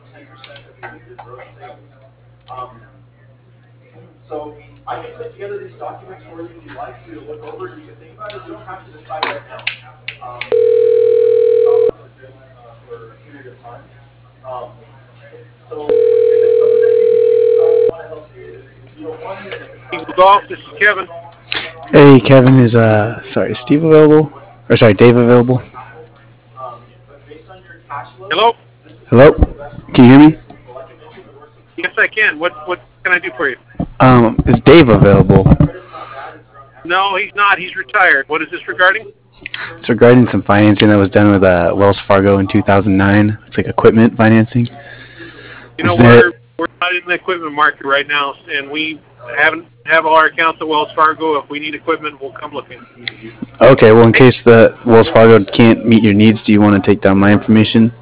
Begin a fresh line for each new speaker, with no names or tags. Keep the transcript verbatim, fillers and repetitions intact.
ten percent of your, your gross sales. Um, so I can put together these documents for you if you'd like, for you to look over. You can think about it. You don't have to decide right now. Um, for, uh, for a period of time. Um, so if it's something that you can use, I want to help you. If, if you don't want it, if it's not
Eagle
going to
Golf,
impact
this
your
is
ability
Kevin.
at all,
Hey, Kevin, is uh sorry, Steve available? Or sorry, Dave available?
um, but based on your cash flow,
Hello?
this is
Hello?
probably the best we
Can
can
you
do
hear
for
me?
you. But like I mentioned, there were some
Yes, I
complications
can.
with
What
that.
what can I do for you?
Um, is Dave available?
My credit's not bad. It's around average
No, he's
credit.
not. He's
So,
retired. What is this
but
regarding?
usually in terms
It's
of
regarding some
credit,
financing that was done with uh, Wells Fargo in two thousand nine. It's like equipment financing.
You know,
Is there?
we're we're not in the equipment market right now, and we haven't have all our accounts at Wells Fargo. If we need equipment, we'll come looking.
Okay, well, in
Hey,
case the Wells Fargo can't meet your needs, do you want to take down my information?